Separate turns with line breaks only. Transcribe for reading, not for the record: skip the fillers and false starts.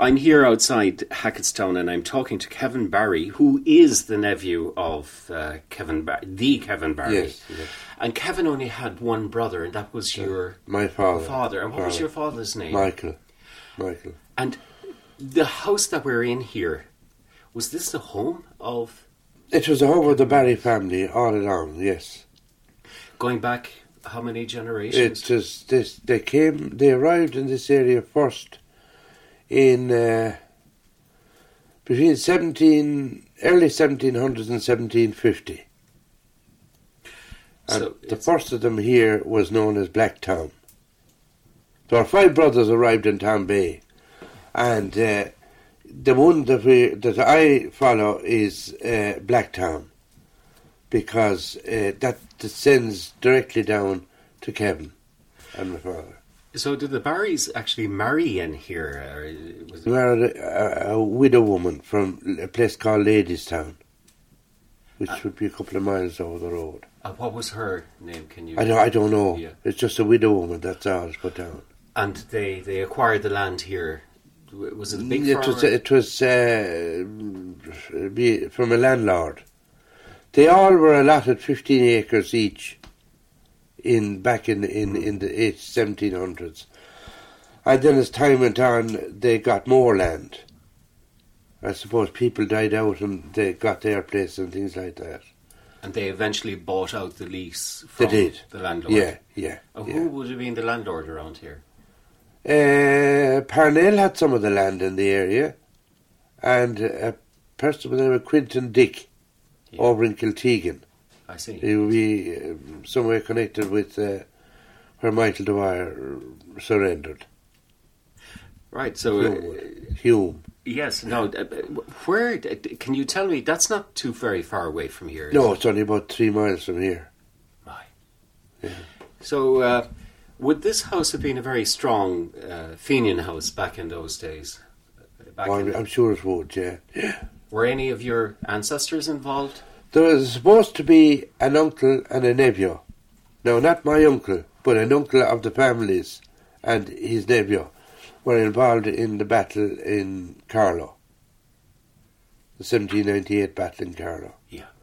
I'm here outside Hackettstown and I'm talking to Kevin Barry, who is the nephew of Kevin Barry.
Yes, yes.
And Kevin only had one brother, and that was
my father.
And what was your father's name?
Michael.
And the house that we're in here, was this the home of...
It was the home of the Barry family all along, yes.
Going back how many generations?
They arrived in this area first in between early 1700s and 1750. And
So
the first of them here was known as Blacktown. So our 5 brothers arrived in Town Bay, and the one that I follow is Blacktown, because that descends directly down to Kevin and my father.
So did the Barrys actually marry in here? Or was
We married a widow woman from a place called Ladystown, which would be a couple of miles over the road.
what was her name? Can you?
I don't know.
Yeah.
It's just a widow woman, that's all it's put down.
And they acquired the land here. Was it a big farm?
It was from a landlord. They all were allotted 15 acres each back in the 1700s. And then as time went on, they got more land. I suppose people died out and they got their place and things like that.
And they eventually bought out the lease from the landlord?
Yeah.
Who would have been the landlord around here?
Parnell had some of the land in the area, and a person by the name of Quinton Dick over in Kiltegan.
I see.
He would be somewhere connected with where Michael Dwyer surrendered.
Right, so...
Hume.
Yes, no, where... Can you tell me, that's not too very far away from here, is
No,
it?
it's only about 3 miles from here.
Right.
Yeah.
So, would this house have been a very strong Fenian house back in those days?
I'm sure it would, yeah.
Were any of your ancestors involved?
There was supposed to be an uncle and a nephew. No, not my uncle, but an uncle of the families and his nephew were involved in the battle in Carlow. The 1798 battle in Carlow.
Yeah.